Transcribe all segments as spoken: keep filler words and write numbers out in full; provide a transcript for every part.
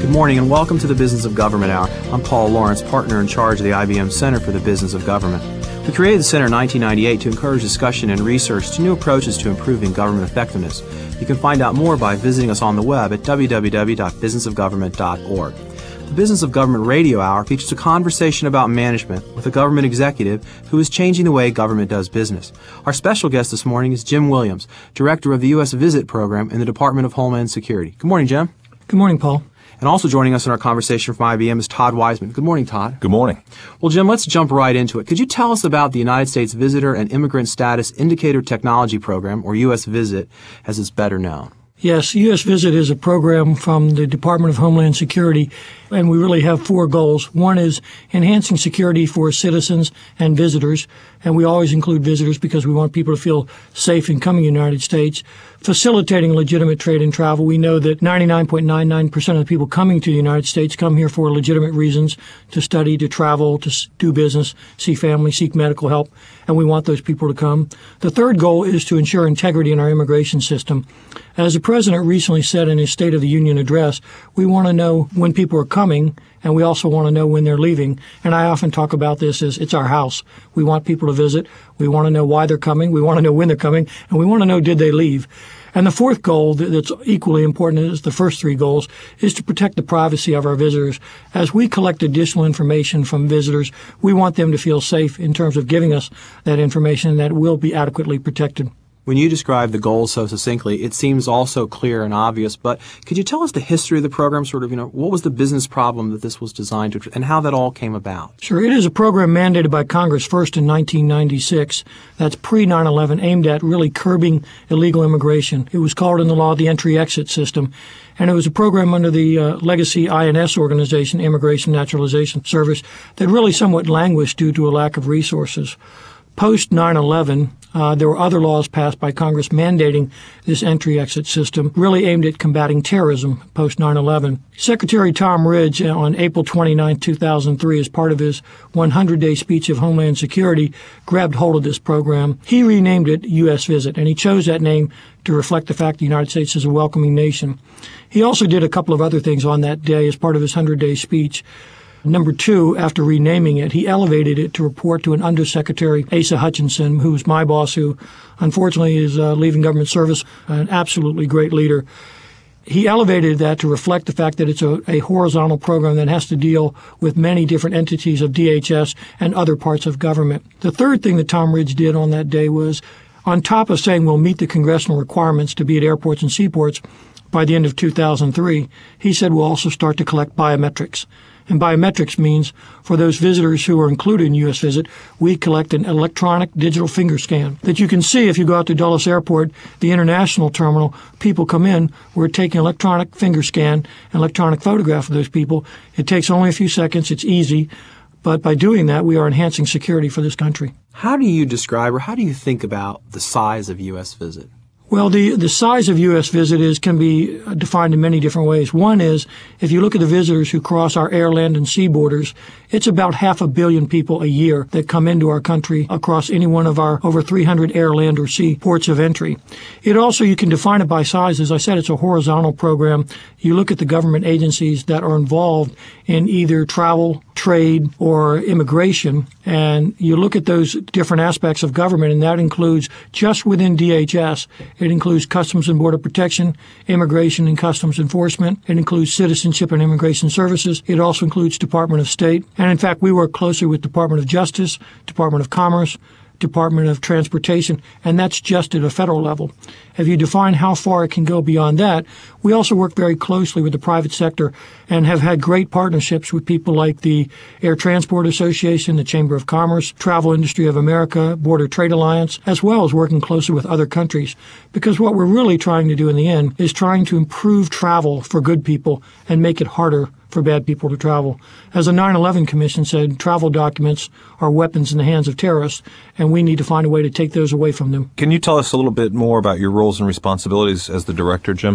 Good morning and welcome to the Business of Government Hour. I'm Paul Lawrence, partner in charge of the I B M Center for the Business of Government. We created the center in nineteen ninety-eight to encourage discussion and research to new approaches to improving government effectiveness. You can find out more by visiting us on the web at w w w dot business of government dot org. The Business of Government Radio Hour features a conversation about management with a government executive who is changing the way government does business. Our special guest this morning is Jim Williams, Director of the U S Visit Program in the Department of Homeland Security. Good morning, Jim. Good morning, Paul. And also joining us in our conversation from I B M is Todd Wiseman. Good morning, Todd. Good morning. Well, Jim, let's jump right into it. Could you tell us about the United States Visitor and Immigrant Status Indicator Technology Program, or U S Visit, as it's better known? Yes, U S Visit is a program from the Department of Homeland Security, and we really have four goals. One is enhancing security for citizens and visitors, and we always include visitors because we want people to feel safe in coming to the United States. Facilitating legitimate trade and travel. We know that ninety-nine point nine nine percent of the people coming to the United States come here for legitimate reasons, to study, to travel, to do business, see family, seek medical help, and we want those people to come. The third goal is to ensure integrity in our immigration system. As the President recently said in his State of the Union address, we want to know when people are coming, and we also want to know when they're leaving. And I often talk about this as it's our house. We want people to visit. We want to know why they're coming. We want to know when they're coming. And we want to know, did they leave? And the fourth goal that's equally important as the first three goals is to protect the privacy of our visitors. As we collect additional information from visitors, we want them to feel safe in terms of giving us that information, and that will be adequately protected. When you describe the goals so succinctly, it seems also clear and obvious, but could you tell us the history of the program, sort of, you know, what was the business problem that this was designed to, and how that all came about? Sure. It is a program mandated by Congress first in nineteen ninety-six. That's pre nine eleven, aimed at really curbing illegal immigration. It was called in the law the Entry-Exit System, and it was a program under the uh, legacy I N S organization, Immigration Naturalization Service, that really somewhat languished due to a lack of resources. Post nine eleven, uh, there were other laws passed by Congress mandating this entry-exit system, really aimed at combating terrorism post nine eleven. Secretary Tom Ridge, on April twenty-ninth, two thousand three, as part of his one hundred day speech of Homeland Security, grabbed hold of this program. He renamed it U S Visit, and he chose that name to reflect the fact the United States is a welcoming nation. He also did a couple of other things on that day as part of his one hundred day speech. Number two, after renaming it, he elevated it to report to an Undersecretary, Asa Hutchinson, who was my boss, who unfortunately is uh, leaving government service, an absolutely great leader. He elevated that to reflect the fact that it's a, a horizontal program that has to deal with many different entities of D H S and other parts of government. The third thing that Tom Ridge did on that day was, on top of saying we'll meet the congressional requirements to be at airports and seaports by the end of two thousand three, he said we'll also start to collect biometrics. And biometrics means for those visitors who are included in U S Visit, we collect an electronic digital finger scan that you can see if you go out to Dulles Airport, the international terminal. People come in, we're taking electronic finger scan, an electronic photograph of those people. It takes only a few seconds. It's easy. But by doing that, we are enhancing security for this country. How do you describe, or how do you think about the size of U S Visit? Well, the, the size of U S Visit is can be defined in many different ways. One is, if you look at the visitors who cross our air, land, and sea borders, it's about half a billion people a year that come into our country across any one of our over three hundred air, land, or sea ports of entry. It also, you can define it by size. As I said, it's a horizontal program. You look at the government agencies that are involved in either travel, trade, or immigration, and you look at those different aspects of government, and that includes, just within D H S, it includes Customs and Border Protection, Immigration and Customs Enforcement. It includes Citizenship and Immigration Services. It also includes Department of State. And in fact, we work closely with Department of Justice, Department of Commerce, Department of Transportation, and that's just at a federal level. If you define how far it can go beyond that, we also work very closely with the private sector and have had great partnerships with people like the Air Transport Association, the Chamber of Commerce, Travel Industry of America, Border Trade Alliance, as well as working closely with other countries. Because what we're really trying to do in the end is trying to improve travel for good people and make it harder for bad people to travel. As the nine eleven Commission said, travel documents are weapons in the hands of terrorists, and we need to find a way to take those away from them. Can you tell us a little bit more about your roles and responsibilities as the director, Jim?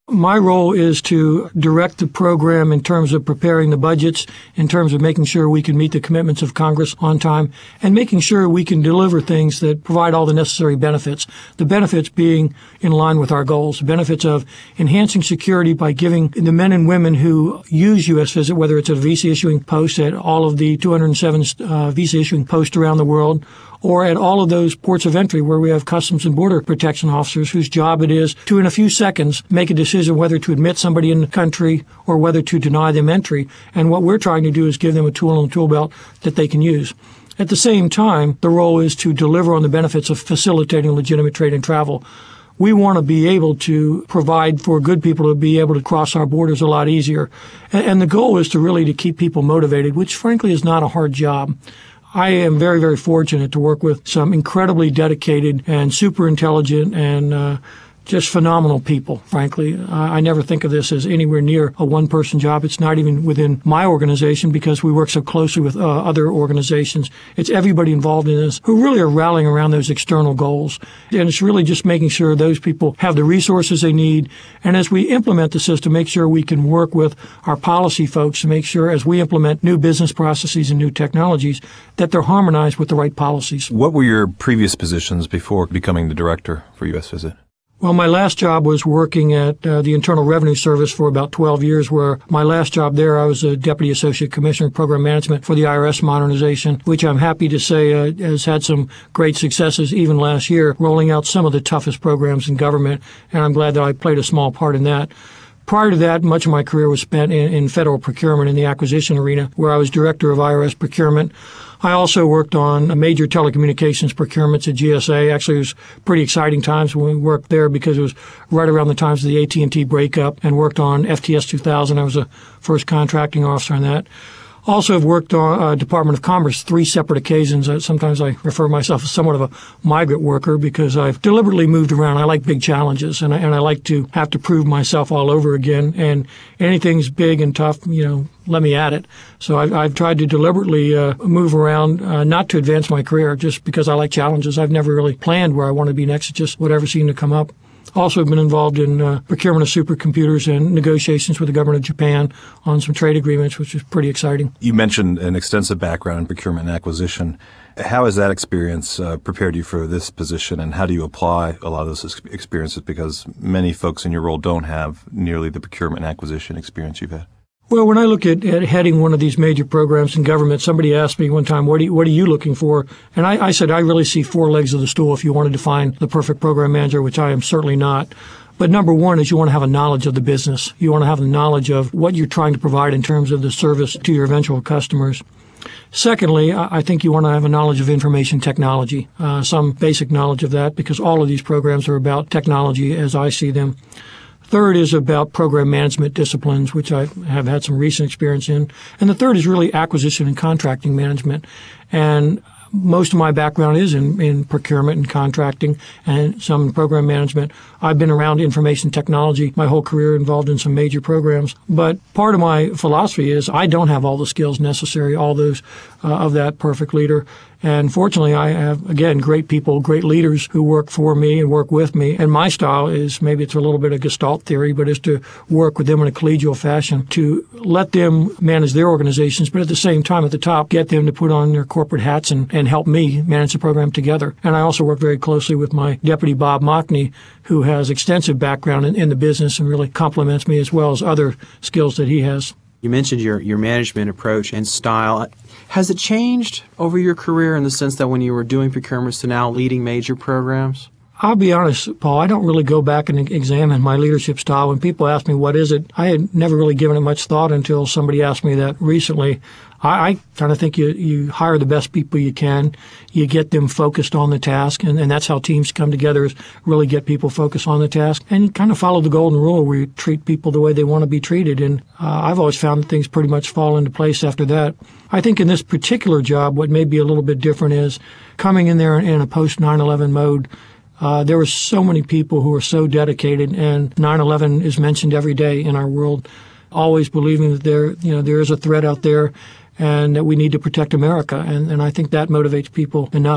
My role is to direct the program in terms of preparing the budgets, in terms of making sure we can meet the commitments of Congress on time, and making sure we can deliver things that provide all the necessary benefits. The benefits being in line with our goals, the benefits of enhancing security by giving the men and women who use U S Visit, whether it's a visa issuing post at all of the two hundred seven uh, visa issuing posts around the world, or at all of those ports of entry where we have Customs and Border Protection officers whose job it is to, in a few seconds, make a decision whether to admit somebody in the country or whether to deny them entry. And what we're trying to do is give them a tool in the tool belt that they can use. At the same time, the role is to deliver on the benefits of facilitating legitimate trade and travel. We want to be able to provide for good people to be able to cross our borders a lot easier. And the goal is to really to keep people motivated, which frankly is not a hard job. I am very, very fortunate to work with some incredibly dedicated and super intelligent and uh, just phenomenal people, frankly. Uh, I never think of this as anywhere near a one-person job. It's not even within my organization because we work so closely with uh, other organizations. It's everybody involved in this who really are rallying around those external goals. And it's really just making sure those people have the resources they need. And as we implement the system, make sure we can work with our policy folks to make sure as we implement new business processes and new technologies that they're harmonized with the right policies. What were your previous positions before becoming the director for U S Visit? Well, my last job was working at uh, the Internal Revenue Service for about twelve years, where my last job there, I was a Deputy Associate Commissioner of Program Management for the I R S modernization, which I'm happy to say uh, has had some great successes even last year, rolling out some of the toughest programs in government, and I'm glad that I played a small part in that. Prior to that, much of my career was spent in, in federal procurement in the acquisition arena, where I was Director of I R S Procurement. I also worked on major telecommunications procurements at G S A. Actually, it was pretty exciting times when we worked there because it was right around the times of the A T and T breakup, and worked on F T S two thousand. I was the first contracting officer on that. Also have worked on uh, Department of Commerce three separate occasions. Uh, sometimes I refer to myself as somewhat of a migrant worker because I've deliberately moved around. I like big challenges, and I, and I like to have to prove myself all over again. And anything's big and tough, you know, let me at it. So I've, I've tried to deliberately uh, move around, uh, not to advance my career, just because I like challenges. I've never really planned where I want to be next. It's just whatever seemed to come up. Also have been involved in uh, procurement of supercomputers and negotiations with the government of Japan on some trade agreements, which is pretty exciting. You mentioned an extensive background in procurement and acquisition. How has that experience uh, prepared you for this position, and how do you apply a lot of those experiences? Because many folks in your role don't have nearly the procurement and acquisition experience you've had. Well, when I look at, at heading one of these major programs in government, somebody asked me one time, what are you, what are you looking for? And I, I said, I really see four legs of the stool if you wanted to find the perfect program manager, which I am certainly not. But number one is you want to have a knowledge of the business. You want to have the knowledge of what you're trying to provide in terms of the service to your eventual customers. Secondly, I think you want to have a knowledge of information technology, uh, some basic knowledge of that, because all of these programs are about technology as I see them. Third is about program management disciplines, which I have had some recent experience in. And the third is really acquisition and contracting management. And most of my background is in, in procurement and contracting and some in program management. I've been around information technology my whole career, involved in some major programs. But part of my philosophy is I don't have all the skills necessary, all those uh, of that perfect leader. And fortunately, I have, again, great people, great leaders who work for me and work with me. And my style is, maybe it's a little bit of Gestalt theory, but is to work with them in a collegial fashion, to let them manage their organizations, but at the same time, at the top, get them to put on their corporate hats and, and help me manage the program together. And I also work very closely with my deputy, Bob Mockney, who has extensive background in, in the business and really complements me as well as other skills that he has. You mentioned your, your management approach and style. Has it changed over your career in the sense that when you were doing procurements to now leading major programs? I'll be honest, Paul, I don't really go back and examine my leadership style. When people ask me what is it, I had never really given it much thought until somebody asked me that recently. I, I kind of think you, you hire the best people you can. You get them focused on the task, and, and that's how teams come together, is really get people focused on the task. And you kind of follow the golden rule where you treat people the way they want to be treated. And uh, I've always found that things pretty much fall into place after that. I think in this particular job, what may be a little bit different is coming in there in a post nine eleven mode. Uh, there were so many people who are so dedicated, and nine eleven is mentioned every day in our world, always believing that there, you know, there is a threat out there and that we need to protect America. And, and I think that motivates people enough.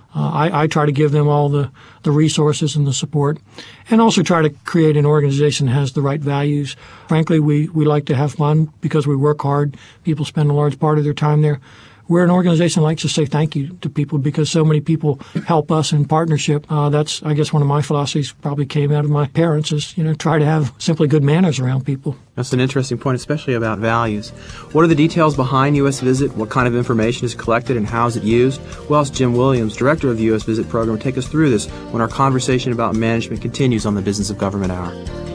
Uh, I, I try to give them all the, the resources and the support, and also try to create an organization that has the right values. Frankly, we, we like to have fun because we work hard. People spend a large part of their time there. We're an organization that likes to say thank you to people because so many people help us in partnership. Uh, that's, I guess, one of my philosophies probably came out of my parents is, you know, try to have simply good manners around people. That's an interesting point, especially about values. What are the details behind U S Visit? What kind of information is collected and how is it used? Well, as Jim Williams, director of the U S Visit program, will take us through this when our conversation about management continues on the Business of Government Hour.